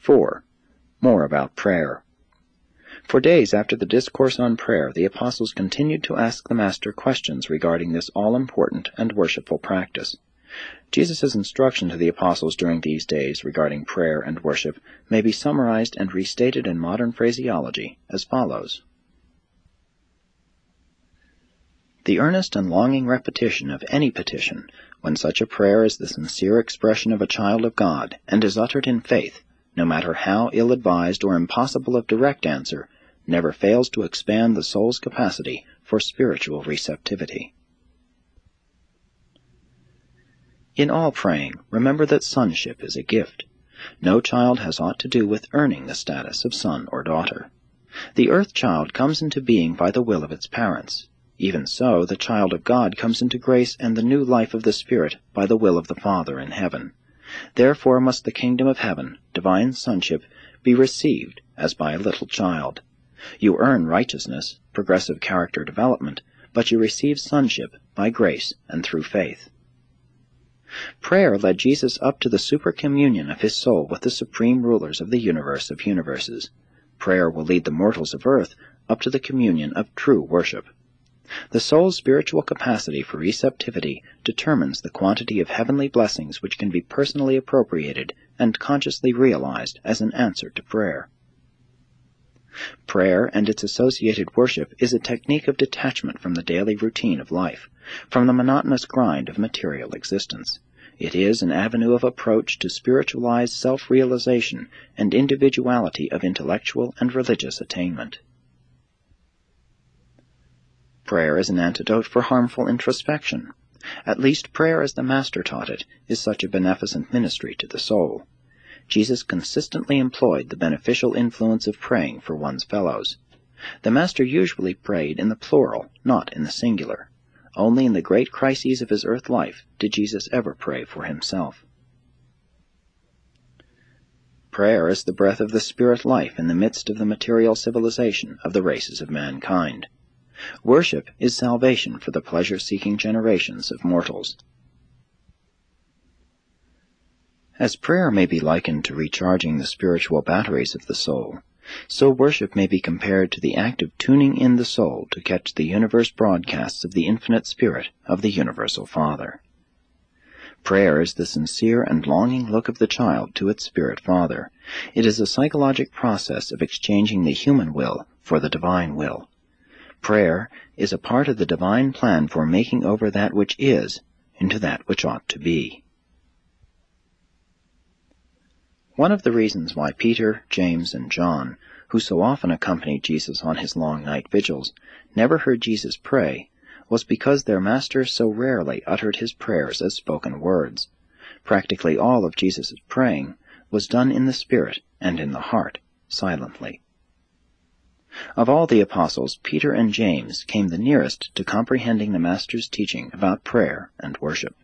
4. More about prayer. For days after the discourse on prayer, the apostles continued to ask the Master questions regarding this all-important and worshipful practice. Jesus' instruction to the apostles during these days regarding prayer and worship may be summarized and restated in modern phraseology as follows. The earnest and longing repetition of any petition, when such a prayer is the sincere expression of a child of God and is uttered in faith, no matter how ill-advised or impossible of direct answer, never fails to expand the soul's capacity for spiritual receptivity. In all praying, remember that sonship is a gift. No child has aught to do with earning the status of son or daughter. The earth child comes into being by the will of its parents. Even so, the child of God comes into grace and the new life of the Spirit by the will of the Father in heaven. Therefore must the kingdom of heaven, divine sonship, be received as by a little child. You earn righteousness, progressive character development, but you receive sonship by grace and through faith. Prayer led Jesus up to the supercommunion of his soul with the supreme rulers of the universe of universes. Prayer will lead the mortals of earth up to the communion of true worship. The soul's spiritual capacity for receptivity determines the quantity of heavenly blessings which can be personally appropriated and consciously realized as an answer to prayer. Prayer and its associated worship is a technique of detachment from the daily routine of life, from the monotonous grind of material existence. It is an avenue of approach to spiritualized self-realization and individuality of intellectual and religious attainment. Prayer is an antidote for harmful introspection. At least prayer as the Master taught it is such a beneficent ministry to the soul. Jesus consistently employed the beneficial influence of praying for one's fellows. The Master usually prayed in the plural, not in the singular. Only in the great crises of his earth life did Jesus ever pray for himself. Prayer is the breath of the spirit life in the midst of the material civilization of the races of mankind. Worship is salvation for the pleasure-seeking generations of mortals. As prayer may be likened to recharging the spiritual batteries of the soul, so worship may be compared to the act of tuning in the soul to catch the universe broadcasts of the infinite spirit of the universal Father. Prayer is the sincere and longing look of the child to its spirit Father. It is a psychologic process of exchanging the human will for the divine will. Prayer is a part of the divine plan for making over that which is into that which ought to be. One of the reasons why Peter, James, and John, who so often accompanied Jesus on his long night vigils, never heard Jesus pray, was because their Master so rarely uttered his prayers as spoken words. Practically all of Jesus' praying was done in the spirit and in the heart, silently. Of all the apostles, Peter and James came the nearest to comprehending the Master's teaching about prayer and worship.